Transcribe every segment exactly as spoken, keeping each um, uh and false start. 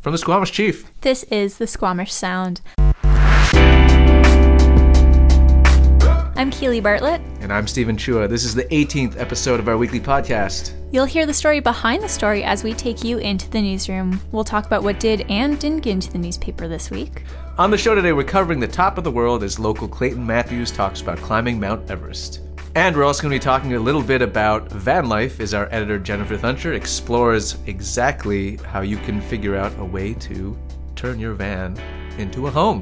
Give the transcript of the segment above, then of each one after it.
From the Squamish Chief. This is the Squamish Sound. I'm Keely Bartlett. And I'm Stephen Chua. This is the eighteenth episode of our weekly podcast. You'll hear the story behind the story as we take you into the newsroom. We'll talk about what did and didn't get into the newspaper this week. On the show today, we're covering the top of the world as local Clayton Matthews talks about climbing Mount Everest. And we're also going to be talking a little bit about van life as our editor Jennifer Thuncher explores exactly how you can figure out a way to turn your van into a home.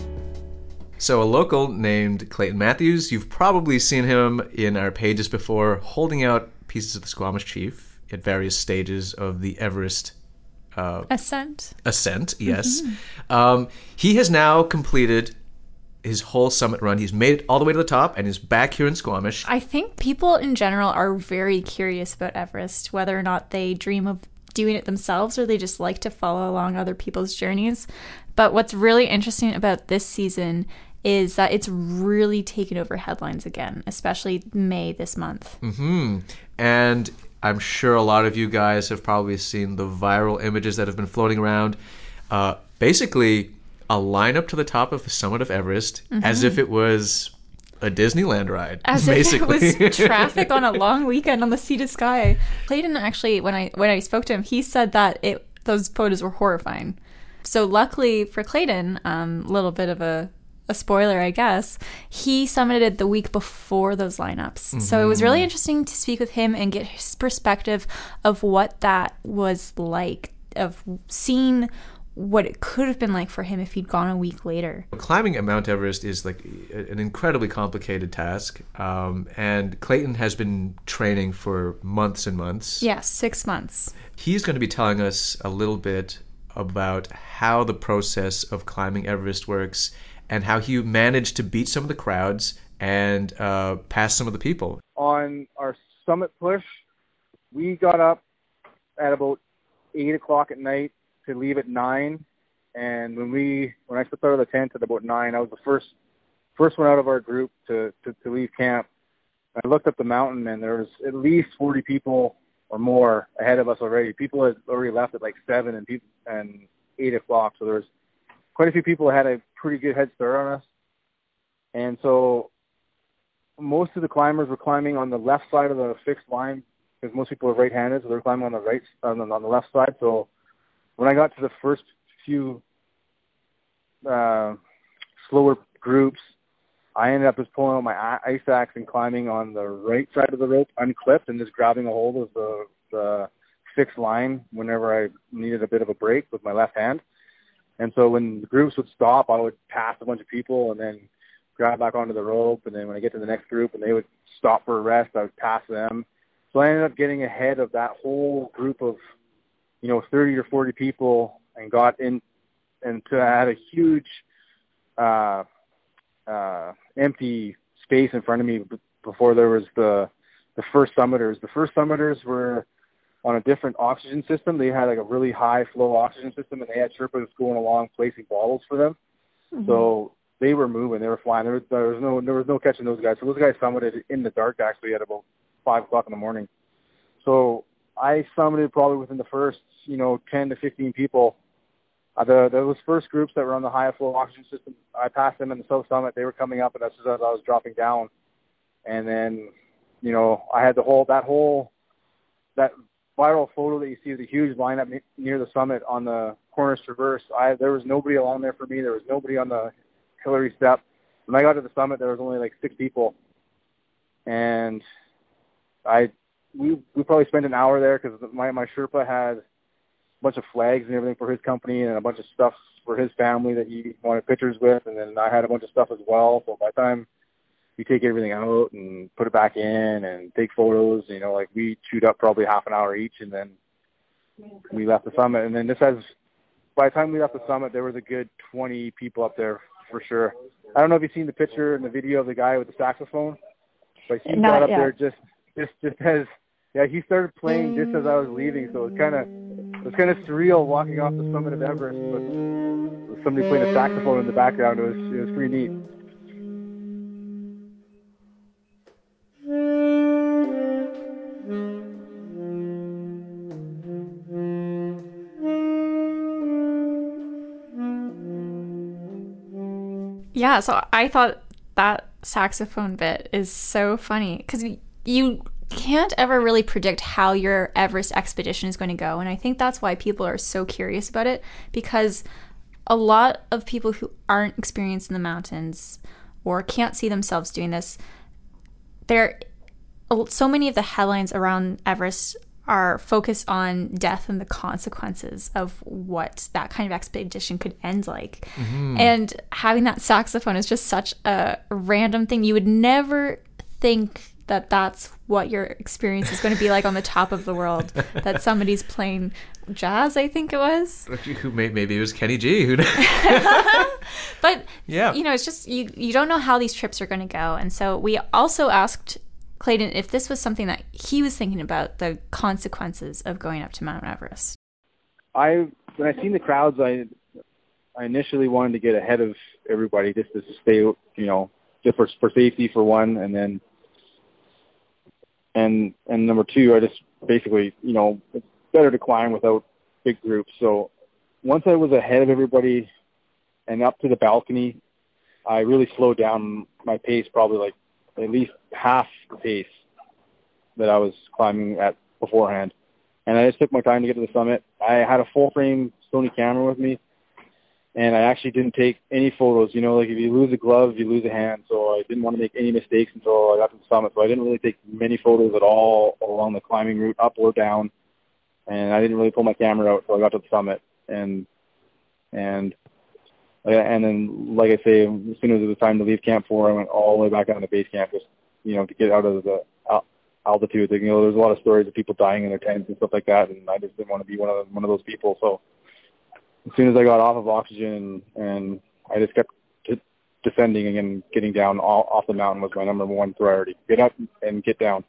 So a local named Clayton Matthews, you've probably seen him in our pages before, holding out pieces of the Squamish Chief at various stages of the Everest uh, ascent. Ascent, yes. Mm-hmm. Um, he has now completed his whole summit run. He's made it all the way to the top and is back here in Squamish. I think people in general are very curious about Everest, whether or not they dream of doing it themselves or they just like to follow along other people's journeys. But what's really interesting about this season is that it's really taken over headlines again, especially May this month. Mm-hmm. And I'm sure a lot of you guys have probably seen the viral images that have been floating around. Uh, basically, a lineup to the top of the summit of Everest, mm-hmm. as if it was a Disneyland ride. As basically. if it was traffic on a long weekend on the sea to sky. Clayton actually, when I when I spoke to him, he said that it those photos were horrifying. So luckily for Clayton, a um, little bit of a a spoiler, I guess, he summited the week before those lineups. Mm-hmm. So it was really interesting to speak with him and get his perspective of what that was like, of seeing what it could have been like for him if he'd gone a week later. Climbing at Mount Everest is like an incredibly complicated task, um, and Clayton has been training for months and months. Yes, yeah, six months. He's going to be telling us a little bit about how the process of climbing Everest works and how he managed to beat some of the crowds and uh, pass some of the people. On our summit push, we got up at about eight o'clock at night to leave at nine. And when we when I stepped out of the tent at about nine, I was the first first one out of our group to, to, to leave camp. I looked up the mountain, and there was at least forty people or more ahead of us already. People had already left at like seven and people, and eight o'clock, so there was quite a few people had a pretty good head start on us. And so most of the climbers were climbing on the left side of the fixed line because most people are right-handed, so they're climbing on the right on the, on the left side. So when I got to the first few uh, slower groups, I ended up just pulling out my ice axe and climbing on the right side of the rope, unclipped, and just grabbing a hold of the, the fixed line whenever I needed a bit of a break with my left hand. And so when the groups would stop, I would pass a bunch of people and then grab back onto the rope. And then when I get to the next group and they would stop for a rest, I would pass them. So I ended up getting ahead of that whole group of, you know, thirty or forty people and got in, and to, I had a huge uh, uh, empty space in front of me before there was the the first summiters. The first summiters were on a different oxygen system. They had like a really high flow oxygen system, and they had Sherpas going along placing bottles for them. Mm-hmm. So they were moving, they were flying. There was, there was no there was no catching those guys. So those guys summited in the dark actually at about five o'clock in the morning. So I summited probably within the first, you know, ten to fifteen people. Uh, the those first groups that were on the high flow oxygen system, I passed them in the south summit. They were coming up, and that's as I was dropping down. And then, you know, I had the whole that whole that viral photo that you see of the huge lineup near the summit on the Cornice Traverse. I there was nobody along there for me. There was nobody on the Hillary Step. When I got to the summit, there was only like six people, and I we we probably spent an hour there because my my Sherpa had a bunch of flags and everything for his company and a bunch of stuff for his family that he wanted pictures with, and then I had a bunch of stuff as well. So by the time we take everything out and put it back in and take photos, you know, like we chewed up probably half an hour each, and then we left the summit. And then this has, by the time we left the summit, there was a good twenty people up there for sure. I don't know if you've seen the picture and the video of the guy with the saxophone, but he Not got up yet. there just, just, just as, yeah, he started playing just as I was leaving. So it was kind of, it was kind of surreal walking off the summit of Everest, but with somebody playing a saxophone in the background. It was, it was pretty neat. Yeah, so I thought that saxophone bit is so funny because you can't ever really predict how your Everest expedition is going to go. And I think that's why people are so curious about it, because a lot of people who aren't experienced in the mountains or can't see themselves doing this, there so many of the headlines around Everest are focused on death and the consequences of what that kind of expedition could end like. Mm-hmm. And having that saxophone is just such a random thing. You would never think that that's what your experience is going to be like on the top of the world, that somebody's playing jazz, I think it was. Who maybe it was Kenny G. Who But, yeah. you know, it's just, you, you don't know how these trips are going to go. And so we also asked Clayton if this was something that he was thinking about, the consequences of going up to Mount Everest. I when I seen the crowds, I I initially wanted to get ahead of everybody just to stay, you know, just for for safety for one, and then and and number two, I just basically, you know, it's better to climb without big groups. So once I was ahead of everybody and up to the balcony, I really slowed down my pace, probably like at least half the pace that I was climbing at beforehand. And I just took my time to get to the summit. I had a full frame Sony camera with me, and I actually didn't take any photos. You know, like if you lose a glove, you lose a hand. So I didn't want to make any mistakes until I got to the summit. So I didn't really take many photos at all along the climbing route, up or down. And I didn't really pull my camera out until I got to the summit. And, and, and then, like I say, as soon as it was time to leave Camp four, I went all the way back down to base camp, just, you know, to get out of the altitude. You know, there's a lot of stories of people dying in their tents and stuff like that, and I just didn't want to be one of one of those people. So as soon as I got off of oxygen, and I just kept t- descending and getting down all, off the mountain was my number one priority. Get up and get down.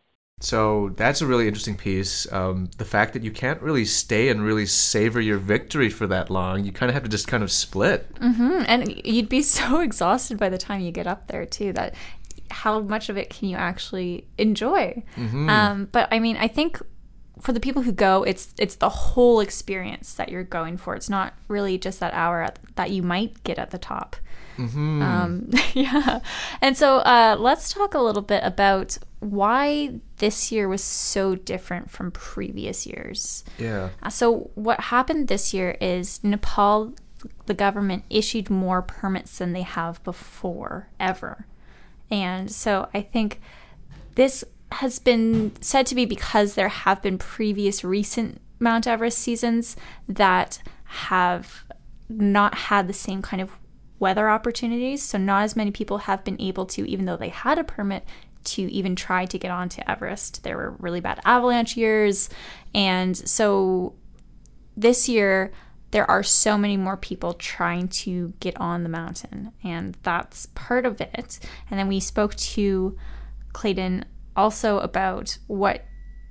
So that's a really interesting piece. Um, the fact that you can't really stay and really savor your victory for that long. You kind of have to just kind of split. Mm-hmm. And you'd be so exhausted by the time you get up there, too, that how much of it can you actually enjoy? Mm-hmm. Um, but, I mean, I think for the people who go, it's it's the whole experience that you're going for. It's not really just that hour at, that you might get at the top. Mm-hmm. Um, yeah. And so uh, let's talk a little bit about why this year was so different from previous years. Yeah. Uh, so what happened this year is Nepal, the government issued more permits than they have before, ever. And so I think this has been said to be because there have been previous recent Mount Everest seasons that have not had the same kind of weather opportunities. So not as many people have been able to, even though they had a permit, to even try to get onto Everest. There were really bad avalanche years. And so this year, there are so many more people trying to get on the mountain. And that's part of it. And then we spoke to Clayton also about what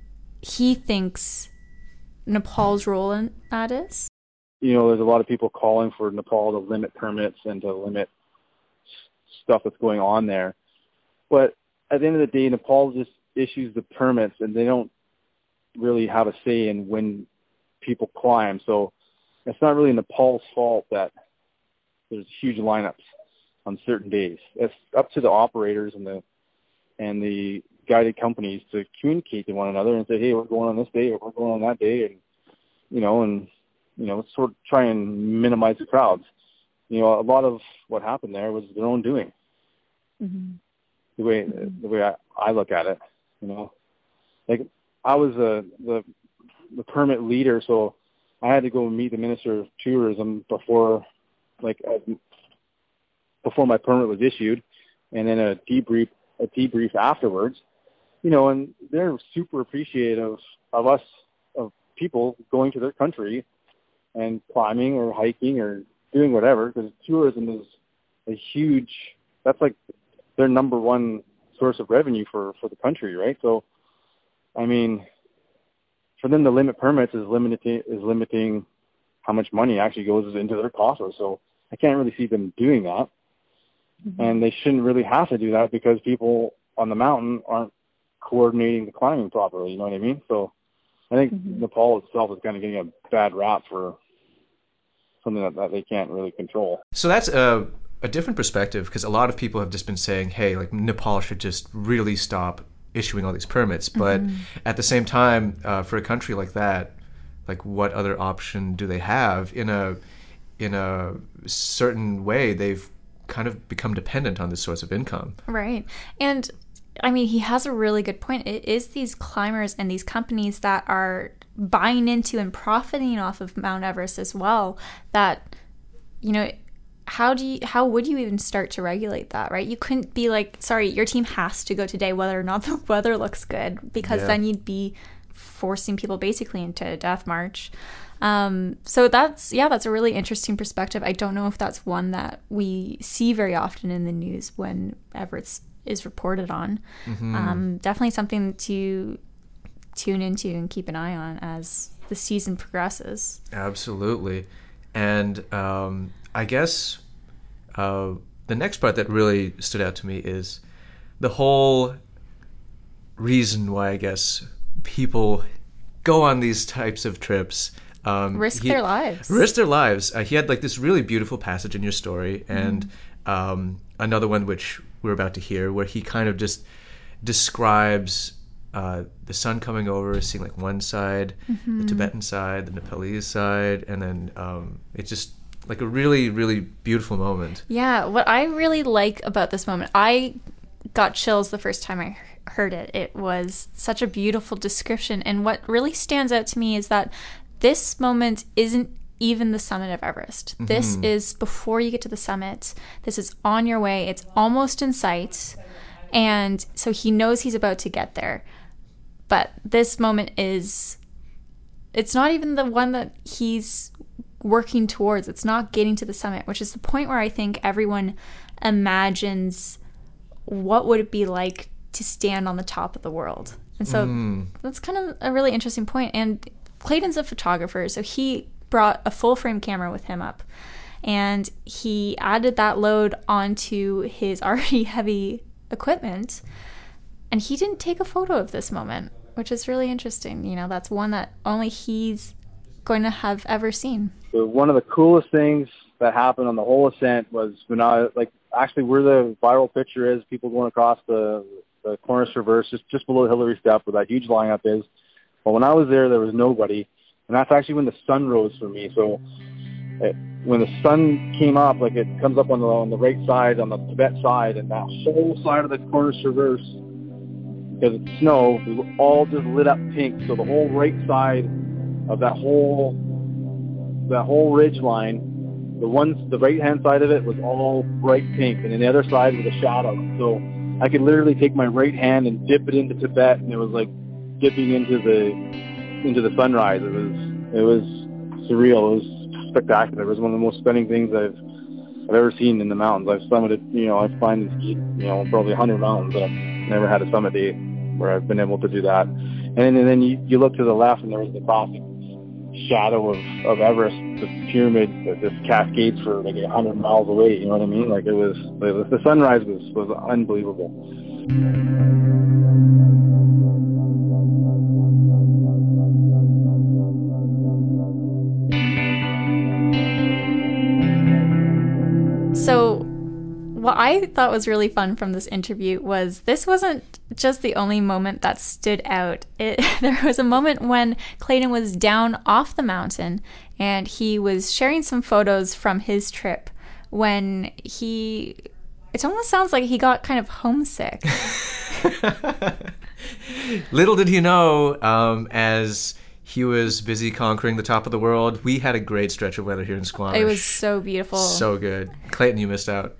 he thinks Nepal's role in that is. You know, there's a lot of people calling for Nepal to limit permits and to limit stuff that's going on there. But at the end of the day, Nepal just issues the permits, and they don't really have a say in when people climb. So it's not really Nepal's fault that there's huge lineups on certain days. It's up to the operators and the and the guided companies to communicate to one another and say, hey, we're going on this day, or we're going on that day, and you know, and you know, sort of try and minimize the crowds. You know, a lot of what happened there was their own doing. Mm-hmm. The way mm-hmm. the way I, I look at it, you know, like I was a, the the permit leader, so I had to go meet the Minister of Tourism before, like, uh, before my permit was issued, and then a debrief a debrief afterwards. You know, and they're super appreciative of us, of people going to their country and climbing or hiking or doing whatever, because tourism is a huge, that's like their number one source of revenue for, for the country, right? So, I mean, for them to limit permits is limiting, is limiting how much money actually goes into their coffers. So I can't really see them doing that. Mm-hmm. And they shouldn't really have to do that because people on the mountain aren't coordinating the climbing properly, you know what I mean? So I think mm-hmm. Nepal itself is kind of getting a bad rap for something that, that they can't really control. So that's a a different perspective, because a lot of people have just been saying, hey, like Nepal should just really stop issuing all these permits. But mm-hmm. at the same time, uh, for a country like that, like what other option do they have? In a in a certain way, they've kind of become dependent on this source of income. Right. And I mean, he has a really good point. It is these climbers and these companies that are buying into and profiting off of Mount Everest as well that, you know, how do you, how would you even start to regulate that, right? You couldn't be like, sorry, your team has to go today whether or not the weather looks good, because yeah. then you'd be forcing people basically into a death march. Um, so that's, yeah, that's a really interesting perspective. I don't know if that's one that we see very often in the news when Everest is reported on. Mm-hmm. Um, definitely something to tune into and keep an eye on as the season progresses. Absolutely. And um, I guess uh, the next part that really stood out to me is the whole reason why I guess people go on these types of trips. Um, risk he, their lives. Risk their lives. Uh, he had like this really beautiful passage in your story, and mm. um, another one which we're about to hear, where he kind of just describes uh, the sun coming over, seeing like one side, mm-hmm. the Tibetan side, the Nepalese side, and then um, it's just like a really, really beautiful moment. Yeah, what I really like about this moment, I got chills the first time I heard it. It was such a beautiful description, and what really stands out to me is that this moment isn't even the summit of Everest. Mm-hmm. This is before you get to the summit. This is on your way. It's almost in sight. And so he knows he's about to get there. But this moment is, it's not even the one that he's working towards. It's not getting to the summit, which is the point where I think everyone imagines what would it be like to stand on the top of the world. And so mm. that's kind of a really interesting point. And Clayton's a photographer, so he brought a full frame camera with him up, and he added that load onto his already heavy equipment, and he didn't take a photo of this moment, which is really interesting. You know, that's one that only he's going to have ever seen. So one of the coolest things that happened on the whole ascent was when I, like, actually where the viral picture is, people going across the, the Cornice Traverse, just, just below the Hillary Step where that huge lineup is. But when I was there, there was nobody, and that's actually when the sun rose for me. So it, when the sun came up, like it comes up on the on the right side, on the Tibet side, and that whole side of the Cornice Traverse, because it's snow, it was all just lit up pink. So the whole right side of that whole that whole ridge line, the one, the right hand side of it was all bright pink, and then the other side was a shadow. So I could literally take my right hand and dip it into Tibet, and it was like dipping into the into the sunrise. It was it was surreal. It was spectacular. It was one of the most stunning things I've I've ever seen in the mountains. I've summited, you know, I've climbed and skied, you know, probably a hundred mountains, but I've never had a summit day where I've been able to do that. And then, and then you, you look to the left, and there was the classic shadow of, of Everest, the pyramid that just cascades for like a hundred miles away. You know what I mean? Like it was, the sunrise was was unbelievable. So what I thought was really fun from this interview was this wasn't just the only moment that stood out. It, there was a moment when Clayton was down off the mountain, and he was sharing some photos from his trip when he, it almost sounds like he got kind of homesick. Little did he know, um, as he was busy conquering the top of the world, we had a great stretch of weather here in Squamish. It was so beautiful. So good. Clayton, you missed out.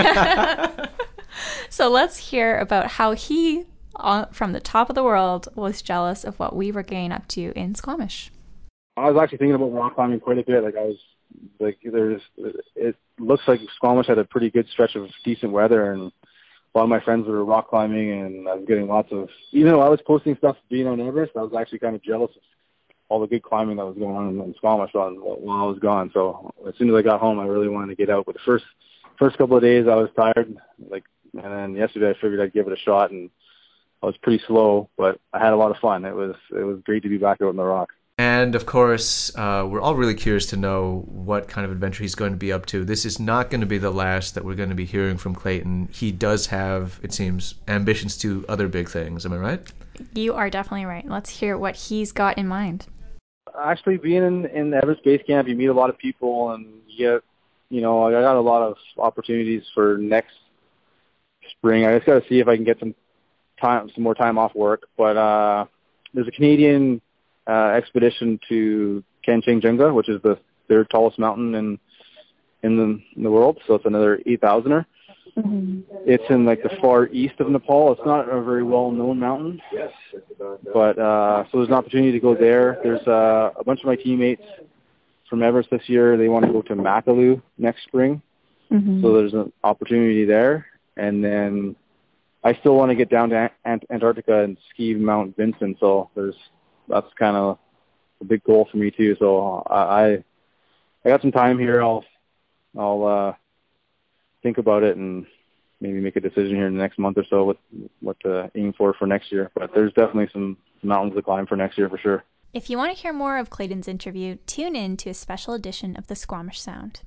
So let's hear about how he, uh, from the top of the world, was jealous of what we were getting up to in Squamish. I was actually thinking about rock climbing quite a bit. Like I was, like there's, it looks like Squamish had a pretty good stretch of decent weather, and a lot of my friends were rock climbing, and I was getting lots of, even though I was posting stuff being on Everest, I was actually kind of jealous of all the good climbing that was going on in, in Squamish while, while I was gone. So as soon as I got home, I really wanted to get out. But the first first couple of days, I was tired. Like, and then yesterday, I figured I'd give it a shot, and I was pretty slow, but I had a lot of fun. It was it was great to be back out in the rock. And of course, uh, we're all really curious to know what kind of adventure he's going to be up to. This is not going to be the last that we're going to be hearing from Clayton. He does have, it seems, ambitions to other big things. Am I right? You are definitely right. Let's hear what he's got in mind. Actually, being in, in the Everest Base Camp, you meet a lot of people, and you get, you know, I got a lot of opportunities for next spring. I just got to see if I can get some time, some more time off work. But uh, there's a Canadian uh, expedition to Kanchenjunga, which is the third tallest mountain in in the, in the world. So it's another eight thousander. Mm-hmm. It's in like the far east of Nepal. It's not a very well-known mountain, but uh, so there's an opportunity to go there. There's uh, a bunch of my teammates from Everest this year. They want to go to Makalu next spring, mm-hmm. so there's an opportunity there. And then I still want to get down to Ant- Antarctica and ski Mount Vinson. So there's that's kind of a big goal for me too. So I I got some time here. I'll I'll uh, think about it and maybe make a decision here in the next month or so what what to aim for for next year. But there's definitely some mountains to climb for next year for sure. If you want to hear more of Clayton's interview, tune in to a special edition of the Squamish Sound.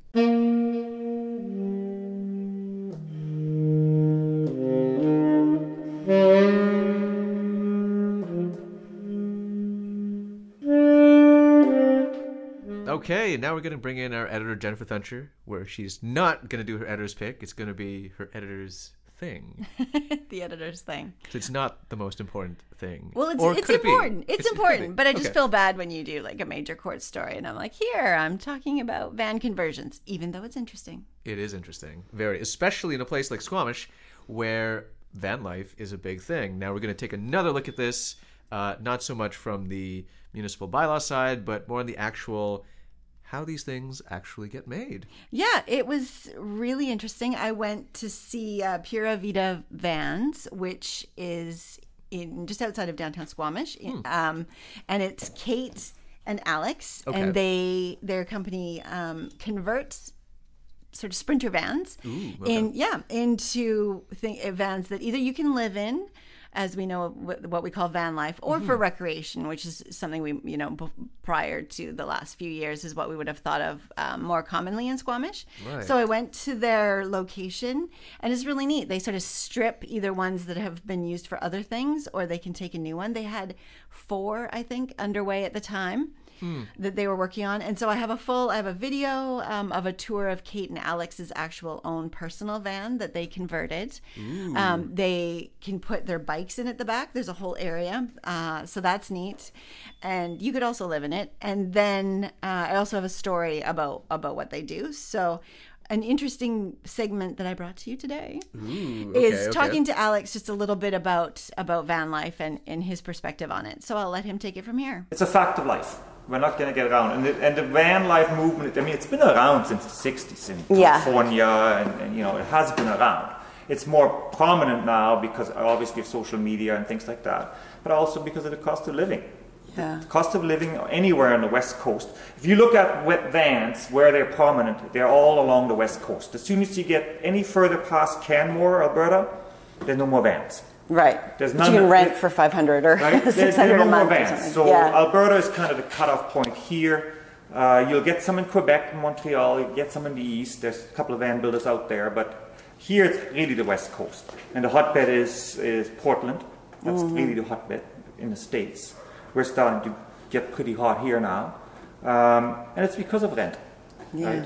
Okay, now we're going to bring in our editor, Jennifer Thuncher, where she's not going to do her editor's pick. It's going to be her editor's thing. The editor's thing. So it's not the most important thing. Well, it's, or it's could it important. Be? It's, it's important, but I just okay. feel bad when you do like a major court story, and I'm like, here, I'm talking about van conversions, even though it's interesting. It is interesting, very, especially in a place like Squamish, where van life is a big thing. Now we're going to take another look at this, uh, not so much from the municipal bylaw side, but more on the actual how these things actually get made. Yeah, it was really interesting. I went to see uh, Pura Vida Vans, which is in just outside of downtown Squamish, hmm. um, and it's Kate and Alex, okay. and they their company um, converts sort of sprinter vans Ooh, okay. in yeah into th- vans that either you can live in, as we know what we call van life, or mm-hmm. for recreation, which is something we, you know, b- prior to the last few years is what we would have thought of um, more commonly in Squamish. Right. So I went to their location, and it's really neat. They sort of strip either ones that have been used for other things, or they can take a new one. They had four, I think, underway at the time. Hmm. that they were working on. And so I have a full, I have a video um, of a tour of Kate and Alex's actual own personal van that they converted. Um, they can put their bikes in at the back. There's a whole area. Uh, so that's neat. And you could also live in it. And then uh, I also have a story about, about what they do. So an interesting segment that I brought to you today Ooh, okay, is okay. talking to Alex just a little bit about, about van life and, and his perspective on it. So I'll let him take it from here. It's a fact of life. We're not going to get around. And the, and the van life movement, I mean, it's been around since the sixties in yeah. California, and, and, you know, it has been around. It's more prominent now because, obviously, of social media and things like that, but also because of the cost of living. Yeah. The cost of living anywhere on the West Coast. If you look at wet vans, where they're prominent, they're all along the West Coast. As soon as you get any further past Canmore, Alberta, there's no more vans. Right. There's none you can rent it, for five hundred or right? six hundred no a month. More vans. So yeah. Alberta is kind of the cutoff point here. Uh, you'll get some in Quebec and Montreal. You'll get some in the east. There's a couple of van builders out there, but here it's really the West Coast, and the hotbed is is Portland. That's mm-hmm. really the hotbed in the States. We're starting to get pretty hot here now, um, and it's because of rent. Yeah. Right?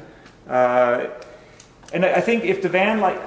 Uh, and I think if the van like.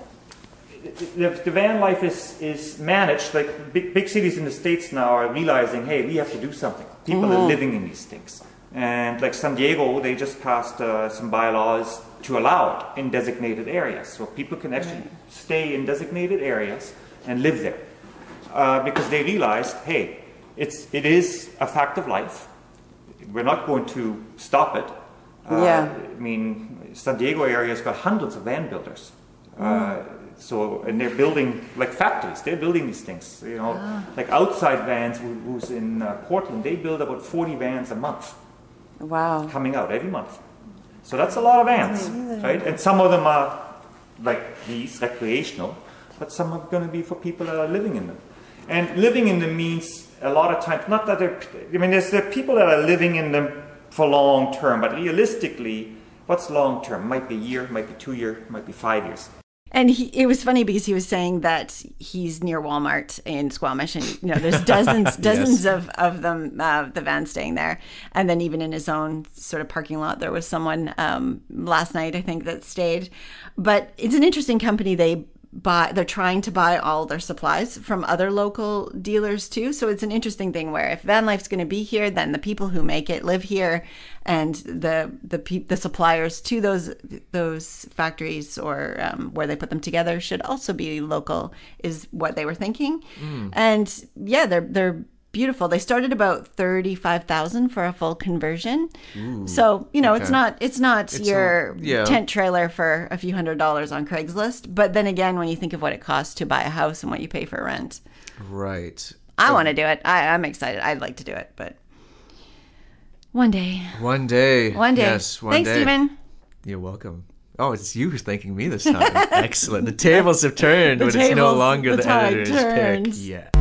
The, the van life is, is managed, like big, big cities in the States now are realizing, hey, we have to do something. People mm-hmm. are living in these things. And like San Diego, they just passed uh, some bylaws to allow it in designated areas. So people can actually right. stay in designated areas and live there. Uh, because they realized, hey, it's, it is a fact of life. We're not going to stop it. Uh, yeah. I mean, San Diego area has got hundreds of van builders. Uh, mm. So, and they're building like factories. They're building these things. You know, ah. like Outside Vans, who, who's in uh, Portland, they build about forty vans a month. Wow! Coming out every month. So that's a lot of vans, right? And some of them are like these recreational, but some are going to be for people that are living in them. And living in them means a lot of times, not that they're, I mean, there's the people that are living in them for long term, but realistically, what's long term? Might be a year, might be two years, might be five years. And he, it was funny because he was saying that he's near Walmart in Squamish, and you know there's dozens, dozens Yes. of of them, uh, the van staying there. And then even in his own sort of parking lot, there was someone um, last night, I think, that stayed. But it's an interesting company. They buy, they're trying to buy all their supplies from other local dealers too. So it's an interesting thing where if van life's going to be here, then the people who make it live here, and the the pe- the suppliers to those those factories or um, where they put them together should also be local, is what they were thinking. Mm. And yeah, they're they're beautiful. They started about thirty-five thousand for a full conversion. Ooh, so you know okay. it's not it's not it's your a, yeah. tent trailer for a few hundred dollars on Craigslist. But then again, when you think of what it costs to buy a house and what you pay for rent, right? I um, want to do it. I, I'm excited. I'd like to do it, but. One day. One day. One day. Yes, one Thanks, day. Stephen. You're welcome. Oh, it's you who's thanking me this time. Excellent. The tables have turned the when tables, it's no longer the, the editor's turns. pick. Yeah.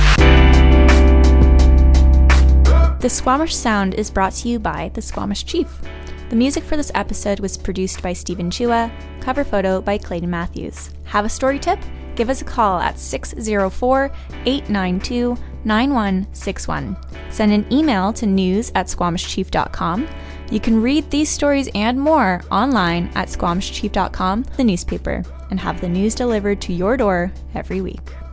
The Squamish Sound is brought to you by the Squamish Chief. The music for this episode was produced by Stephen Chua, cover photo by Clayton Matthews. Have a story tip? Give us a call at six oh four, eight nine two, nine one six one. Send an email to news at squamish chief dot com. You can read these stories and more online at squamish chief dot com, the newspaper, and have the news delivered to your door every week.